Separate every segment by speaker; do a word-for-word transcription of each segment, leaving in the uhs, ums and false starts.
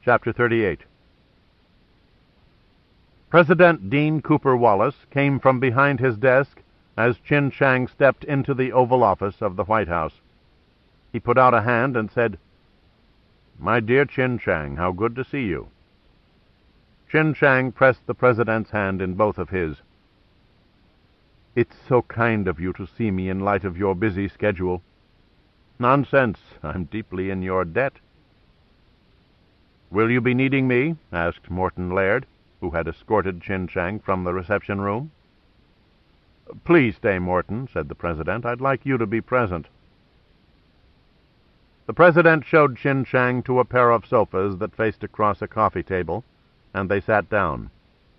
Speaker 1: Chapter thirty-eight. President Dean Cooper Wallace came from behind his desk as Qin Shang stepped into the Oval Office of the White House. He put out a hand and said, "My dear Qin Shang, how good to see you." Qin Shang pressed the President's hand in both of his. "It's so kind of you to see me in light of your busy schedule." "Nonsense. I'm deeply in your debt." "Will you be needing me?" asked Morton Laird, who had escorted Qin Shang from the reception room. "Please stay, Morton," said the President. "I'd like you to be present." The President showed Qin Shang to a pair of sofas that faced across a coffee table, and they sat down.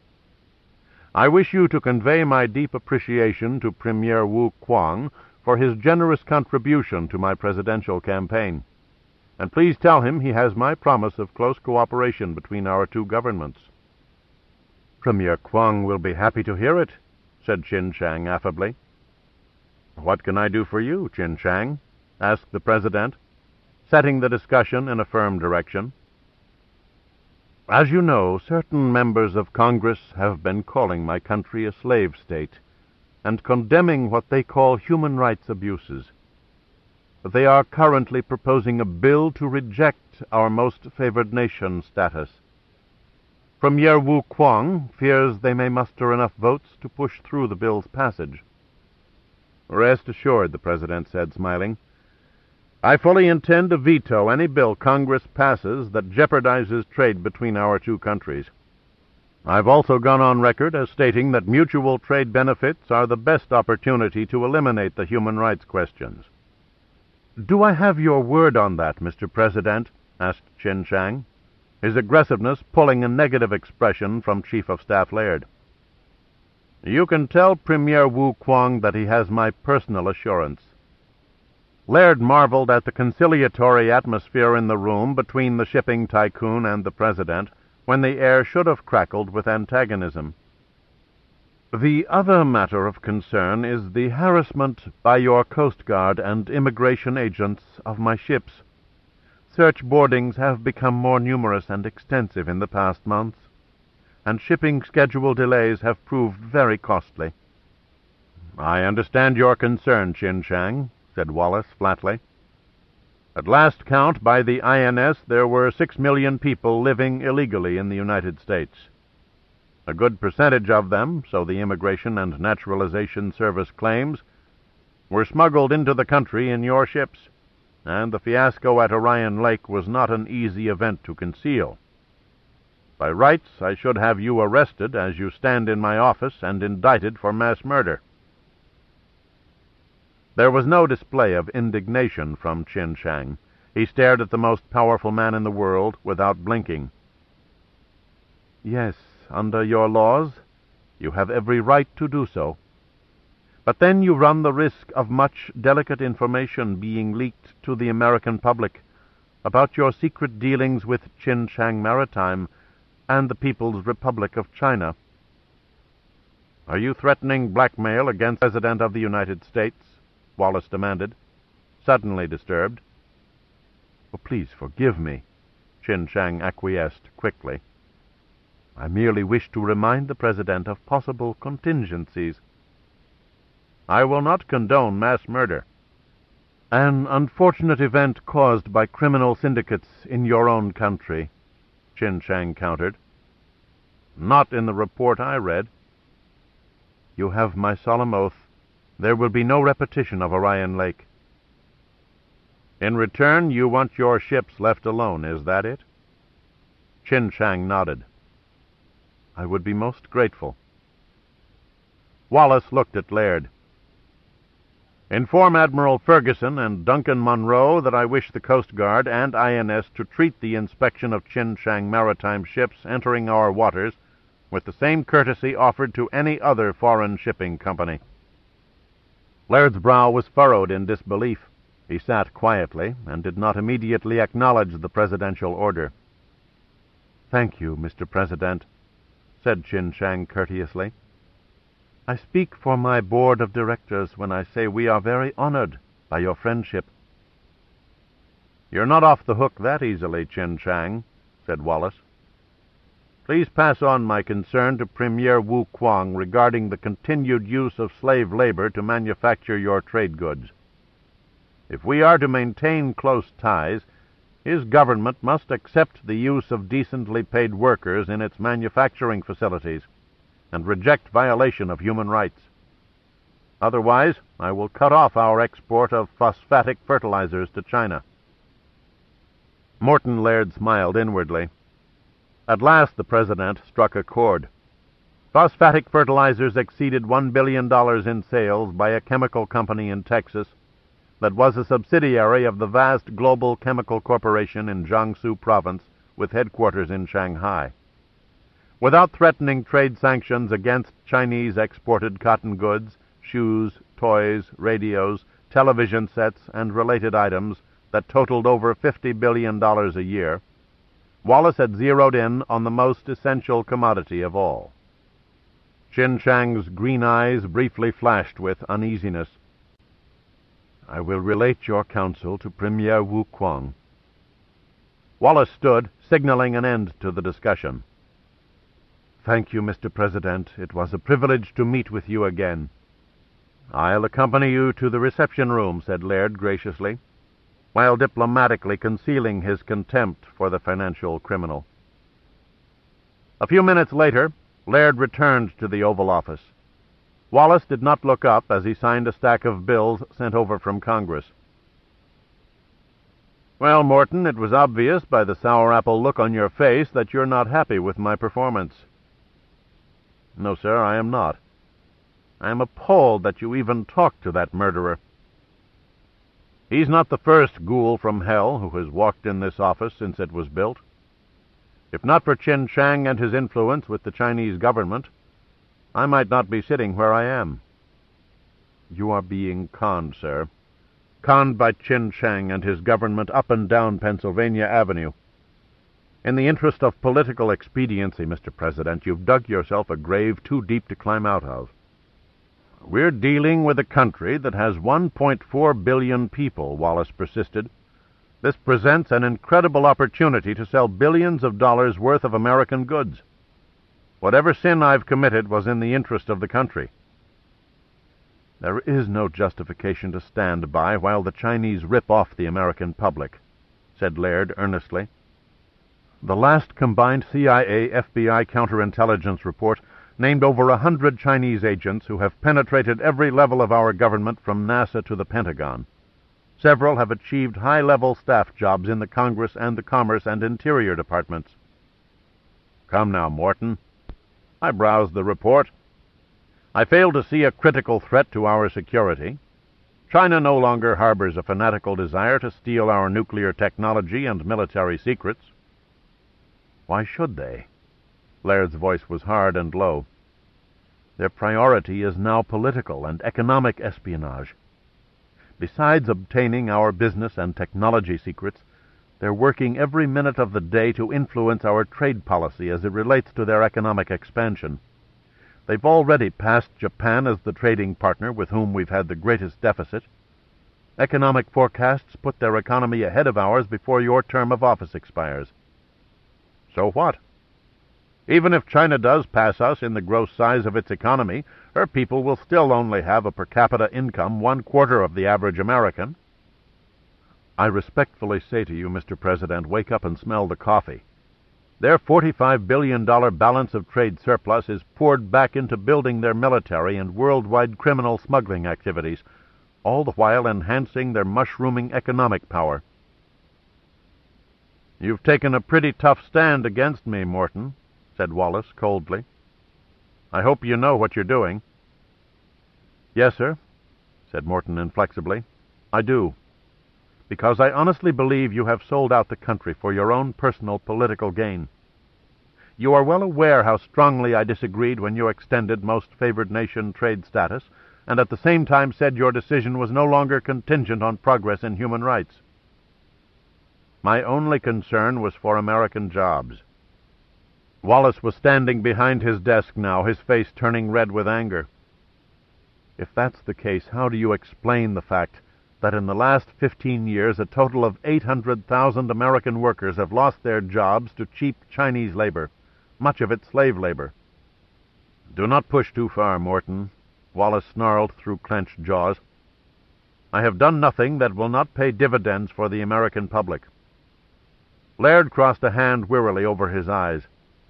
Speaker 1: "I wish you to convey my deep appreciation to Premier Wu Kuang for his generous contribution to my presidential campaign. And please tell him he has my promise of close cooperation between our two governments." "Premier Kuang will be happy to hear it," said Qin Shang affably. "What can I do for you, Qin Shang?" asked the President, setting the discussion in a firm direction. "As you know, certain members of Congress have been calling my country a slave state and condemning what they call human rights abuses. They are currently proposing a bill to reject our most favored nation status. Premier Wu Kuang fears they may muster enough votes to push through the bill's passage." "Rest assured," the President said, smiling, "I fully intend to veto any bill Congress passes that jeopardizes trade between our two countries. I've also gone on record as stating that mutual trade benefits are the best opportunity to eliminate the human rights questions." "Do I have your word on that, Mister President?" asked Qin Shang, his aggressiveness pulling a negative expression from Chief of Staff Laird. "You can tell Premier Wu Kuang that he has my personal assurance." Laird marveled at the conciliatory atmosphere in the room between the shipping tycoon and the President, when the air should have crackled with antagonism. "The other matter of concern is the harassment by your Coast Guard and immigration agents of my ships. Search boardings have become more numerous and extensive in the past months, and shipping schedule delays have proved very costly." "I understand your concern, Qin Shang," said Wallace flatly. "At last count by the I N S there were six million people living illegally in the United States. A good percentage of them, so the Immigration and Naturalization Service claims, were smuggled into the country in your ships, and the fiasco at Orion Lake was not an easy event to conceal. By rights, I should have you arrested as you stand in my office and indicted for mass murder." There was no display of indignation from Qin Shang. He stared at the most powerful man in the world without blinking. "Yes, under your laws, you have every right to do so. But then you run the risk of much delicate information being leaked to the American public about your secret dealings with Qin Shang Maritime and the People's Republic of China." "Are you threatening blackmail against the President of the United States?" Wallace demanded, suddenly disturbed. "Oh, please forgive me," Qin Shang acquiesced quickly. "I merely wish to remind the President of possible contingencies." "I will not condone mass murder." "An unfortunate event caused by criminal syndicates in your own country," Qin Shang countered. "Not in the report I read." "You have my solemn oath. There will be no repetition of Orion Lake." "In return, you want your ships left alone, is that it?" Qin Shang nodded. "I would be most grateful." Wallace looked at Laird. "Inform Admiral Ferguson and Duncan Munro that I wish the Coast Guard and I N S to treat the inspection of Qin Shang Maritime ships entering our waters with the same courtesy offered to any other foreign shipping company." Laird's brow was furrowed in disbelief. He sat quietly and did not immediately acknowledge the presidential order. "Thank you, Mister President," said Qin Shang courteously. "I speak for my board of directors when I say we are very honored by your friendship." "You're not off the hook that easily, Qin Shang," said Wallace. "Please pass on my concern to Premier Wu Kuang regarding the continued use of slave labor to manufacture your trade goods. If we are to maintain close ties, his government must accept the use of decently paid workers in its manufacturing facilities and reject violation of human rights. Otherwise, I will cut off our export of phosphatic fertilizers to China." Morton Laird smiled inwardly. At last the President struck a chord. Phosphatic fertilizers exceeded one billion dollars in sales by a chemical company in Texas that was a subsidiary of the vast Global Chemical Corporation in Jiangsu Province with headquarters in Shanghai. Without threatening trade sanctions against Chinese exported cotton goods, shoes, toys, radios, television sets, and related items that totaled over fifty billion dollars a year, Wallace had zeroed in on the most essential commodity of all. Qin Shang's green eyes briefly flashed with uneasiness. "I will relate your counsel to Premier Wu Kuang." Wallace stood, signaling an end to the discussion. "Thank you, Mister President. It was a privilege to meet with you again." "I'll accompany you to the reception room," said Laird graciously, while diplomatically concealing his contempt for the financial criminal. A few minutes later, Laird returned to the Oval Office. Wallace did not look up as he signed a stack of bills sent over from Congress. "Well, Morton, it was obvious by the sour apple look on your face that you're not happy with my performance." "No, sir, I am not. I am appalled that you even talked to that murderer. He's not the first ghoul from hell who has walked in this office since it was built. If not for Qin Shang and his influence with the Chinese government, I might not be sitting where I am." "You are being conned, sir. Conned by Qin Shang and his government up and down Pennsylvania Avenue. In the interest of political expediency, Mister President, you've dug yourself a grave too deep to climb out of. We're dealing with a country that has one point four billion people," Wallace persisted. "This presents an incredible opportunity to sell billions of dollars worth of American goods. Whatever sin I've committed was in the interest of the country." "There is no justification to stand by while the Chinese rip off the American public," said Laird earnestly. "The last combined C I A F B I counterintelligence report named over a hundred Chinese agents who have penetrated every level of our government from NASA to the Pentagon. Several have achieved high-level staff jobs in the Congress and the Commerce and Interior departments." "Come now, Morton. I browsed the report. I fail to see a critical threat to our security. China no longer harbors a fanatical desire to steal our nuclear technology and military secrets." "Why should they?" Laird's voice was hard and low. "Their priority is now political and economic espionage. Besides obtaining our business and technology secrets, they're working every minute of the day to influence our trade policy as it relates to their economic expansion. They've already passed Japan as the trading partner with whom we've had the greatest deficit. Economic forecasts put their economy ahead of ours before your term of office expires." "So what? Even if China does pass us in the gross size of its economy, her people will still only have a per capita income one quarter of the average American." "I respectfully say to you, Mister President, wake up and smell the coffee. Their forty-five billion dollars balance of trade surplus is poured back into building their military and worldwide criminal smuggling activities, all the while enhancing their mushrooming economic power." "You've taken a pretty tough stand against me, Morton," said Wallace coldly. "I hope you know what you're doing." "Yes, sir," said Morton inflexibly. "I do. Because I honestly believe you have sold out the country for your own personal political gain. You are well aware how strongly I disagreed when you extended most favored nation trade status, and at the same time said your decision was no longer contingent on progress in human rights. My only concern was for American jobs." Wallace was standing behind his desk now, his face turning red with anger. "If that's the case, how do you explain the fact that in the last fifteen years a total of eight hundred thousand American workers have lost their jobs to cheap Chinese labor, much of it slave labor. "Do not push too far, Morton," Wallace snarled through clenched jaws. "I have done nothing that will not pay dividends for the American public." Laird crossed a hand wearily over his eyes.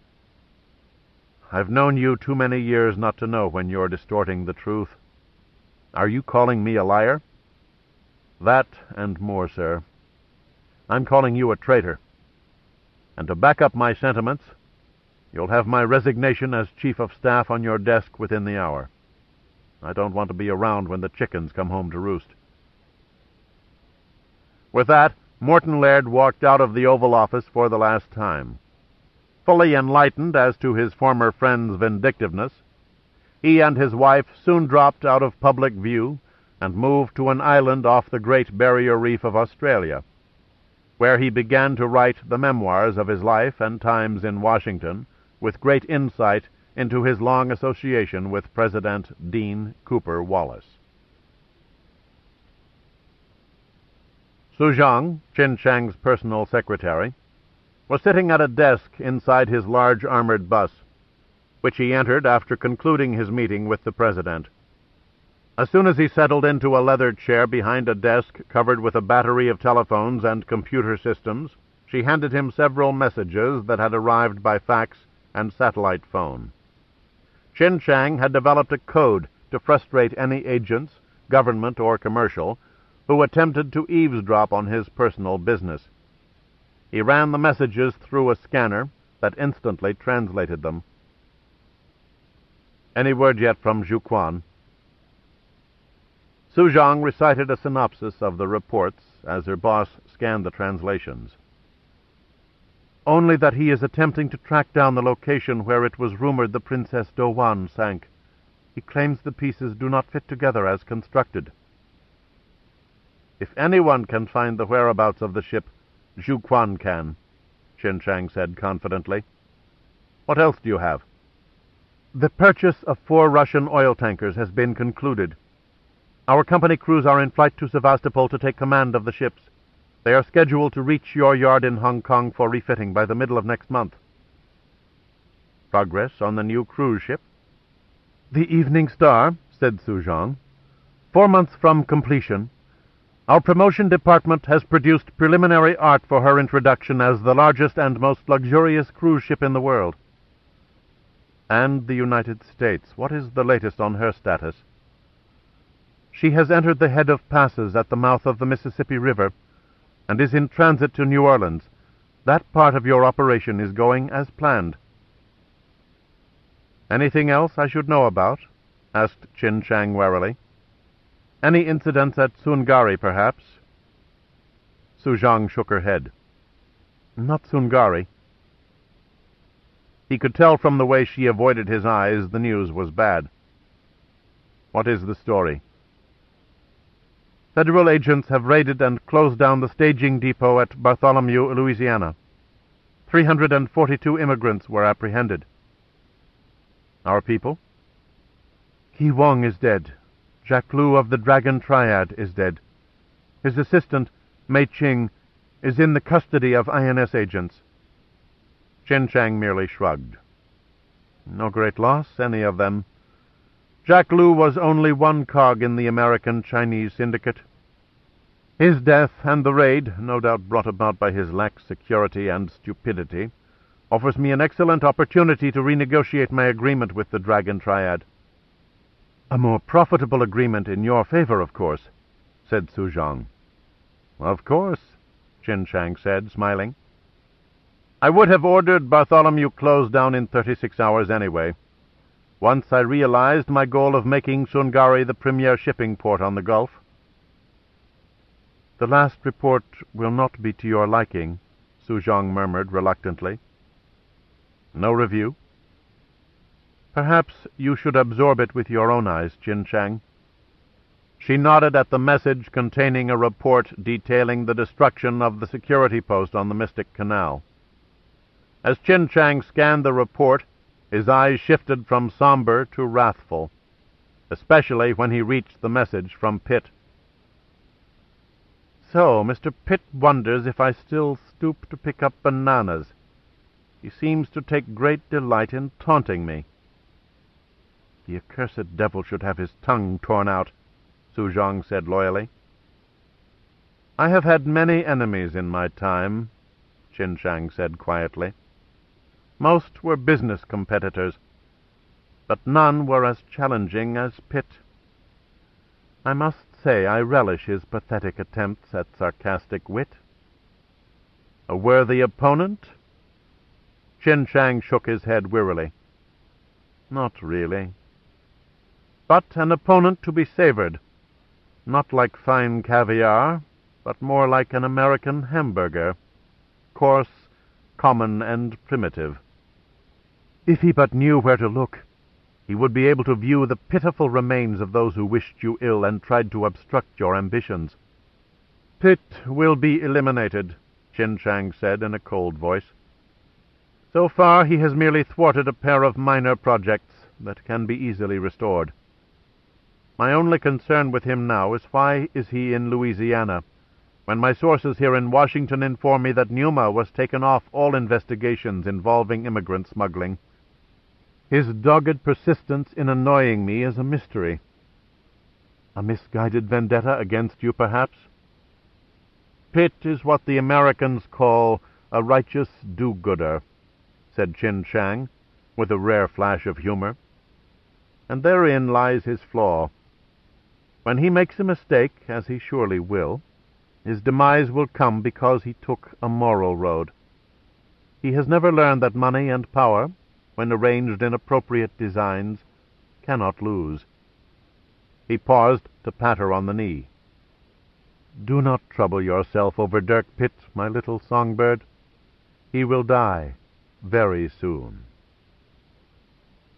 Speaker 1: "I've known you too many years not to know when you're distorting the truth. Are you calling me a liar?" "That and more, sir. I'm calling you a traitor. And to back up my sentiments, you'll have my resignation as Chief of Staff on your desk within the hour. I don't want to be around when the chickens come home to roost." With that, Morton Laird walked out of the Oval Office for the last time. Fully enlightened as to his former friend's vindictiveness, he and his wife soon dropped out of public view and moved to an island off the Great Barrier Reef of Australia, where he began to write the memoirs of his life and times in Washington, with great insight into his long association with President Dean Cooper Wallace. Su Zhang, Qin Shang's personal secretary, was sitting at a desk inside his large armored bus, which he entered after concluding his meeting with the President. As soon as he settled into a leather chair behind a desk covered with a battery of telephones and computer systems, she handed him several messages that had arrived by fax and satellite phone. Qin Shang had developed a code to frustrate any agents, government or commercial, who attempted to eavesdrop on his personal business. He ran the messages through a scanner that instantly translated them. "Any word yet from Zhu Quan?" Su Zhang recited a synopsis of the reports as her boss scanned the translations. "Only that he is attempting to track down the location where it was rumored the Princess Dowan sank. He claims the pieces do not fit together as constructed." "If anyone can find the whereabouts of the ship, Zhu Quan can," Qin Shang said confidently. "What else do you have?" "The purchase of four Russian oil tankers has been concluded. Our company crews are in flight to Sevastopol to take command of the ships. They are scheduled to reach your yard in Hong Kong for refitting by the middle of next month." "Progress on the new cruise ship?" "The Evening Star," said Su Zhang. "Four months from completion. Our promotion department has produced preliminary art for her introduction as the largest and most luxurious cruise ship in the world." "And the United States. What is the latest on her status?" "She has entered the head of passes at the mouth of the Mississippi River and is in transit to New Orleans. That part of your operation is going as planned." "Anything else I should know about?" asked Qin Shang warily. "Any incidents at Sungari, perhaps?" Su Zhang shook her head. "Not Sungari." He could tell from the way she avoided his eyes the news was bad. "What is the story?" "Federal agents have raided and closed down the staging depot at Bartholomew, Louisiana. three hundred forty-two immigrants were apprehended." "Our people?" "Ki Wong is dead. Jacques Lu of the Dragon Triad is dead. His assistant, Mei Ching, is in the custody of I N S agents." Qin Shang merely shrugged. "No great loss, any of them. Jacques Lu was only one cog in the American-Chinese syndicate. His death and the raid, no doubt brought about by his lax security and stupidity, offers me an excellent opportunity to renegotiate my agreement with the Dragon Triad." "A more profitable agreement in your favor, of course," said Su Zhang. "Of course," Qin Shang said, smiling. "I would have ordered Bartholomew closed down in thirty-six hours anyway, once I realized my goal of making Sungari the premier shipping port on the Gulf." "The last report will not be to your liking," Su Zhang murmured reluctantly. "No review?" "Perhaps you should absorb it with your own eyes, Qin Shang." She nodded at the message containing a report detailing the destruction of the security post on the Mystic Canal. As Qin Shang scanned the report, his eyes shifted from somber to wrathful, especially when he reached the message from Pitt. so, Mister Pitt wonders if I still stoop to pick up bananas. He seems to take great delight in taunting me." "The accursed devil should have his tongue torn out," Su Zhong said loyally. "I have had many enemies in my time," Qin Shang said quietly. "Most were business competitors, but none were as challenging as Pitt. I must say I relish his pathetic attempts at sarcastic wit. A worthy opponent?" Qin Shang shook his head wearily. "Not really. But an opponent to be savored, not like fine caviar, but more like an American hamburger, coarse, common, and primitive. If he but knew where to look, he would be able to view the pitiful remains of those who wished you ill and tried to obstruct your ambitions." "Pitt will be eliminated," Qin Shang said in a cold voice. "So far he has merely thwarted a pair of minor projects that can be easily restored. My only concern with him now is why is he in Louisiana, when my sources here in Washington inform me that Numa was taken off all investigations involving immigrant smuggling. His dogged persistence in annoying me is a mystery. A misguided vendetta against you, perhaps?" "Pitt is what the Americans call a righteous do-gooder," said Qin Shang, with a rare flash of humor. "And therein lies his flaw. When he makes a mistake, as he surely will, his demise will come because he took a moral road. He has never learned that money and power, when arranged in appropriate designs, cannot lose." He paused to pat her on the knee. "Do not trouble yourself over Dirk Pitt, my little songbird. He will die very soon."